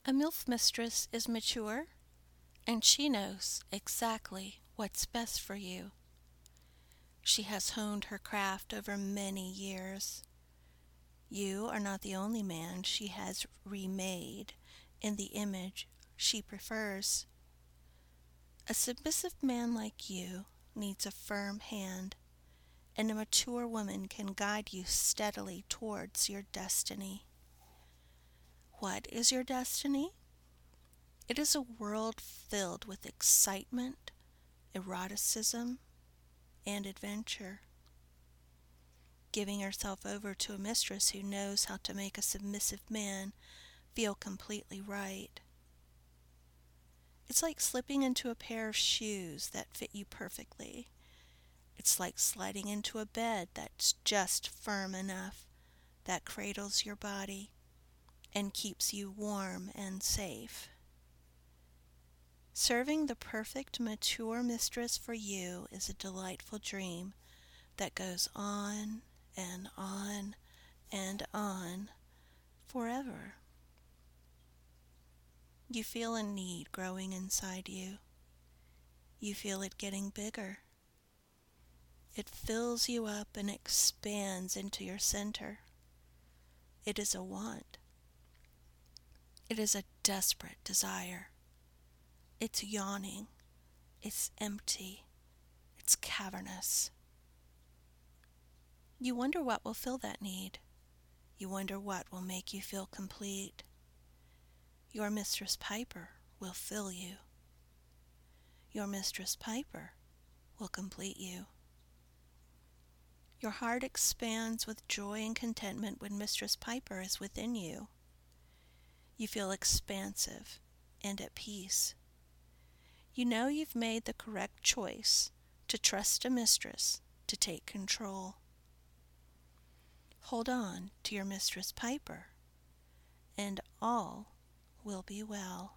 A MILF mistress is mature, and she knows exactly what's best for you. She has honed her craft over many years. You are not the only man she has remade in the image she prefers. A submissive man like you needs a firm hand, and a mature woman can guide you steadily towards your destiny. What is your destiny? It is a world filled with excitement, eroticism, and adventure. Giving yourself over to a mistress who knows how to make a submissive man feel completely right. It's like slipping into a pair of shoes that fit you perfectly. It's like sliding into a bed that's just firm enough, that cradles your body and keeps you warm and safe. Serving the perfect mature mistress for you is a delightful dream that goes on and on and on forever. You feel a need growing inside you. You feel it getting bigger. It fills you up and expands into your center. It is a want. It is a desperate desire. It's yawning. It's empty. It's cavernous. You wonder what will fill that need. You wonder what will make you feel complete. Your Mistress Piper will fill you. Your Mistress Piper will complete you. Your heart expands with joy and contentment when Mistress Piper is within you. You feel expansive and at peace. You know you've made the correct choice to trust a mistress to take control. Hold on to your Mistress Piper, and all will be well.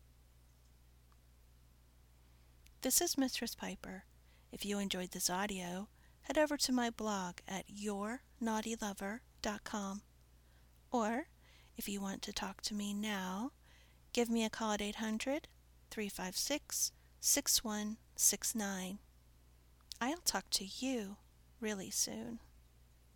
This is Mistress Piper. If you enjoyed this audio, head over to my blog at yournaughtylover.com. Or, if you want to talk to me now, give me a call at 800-356-6169. I'll talk to you really soon.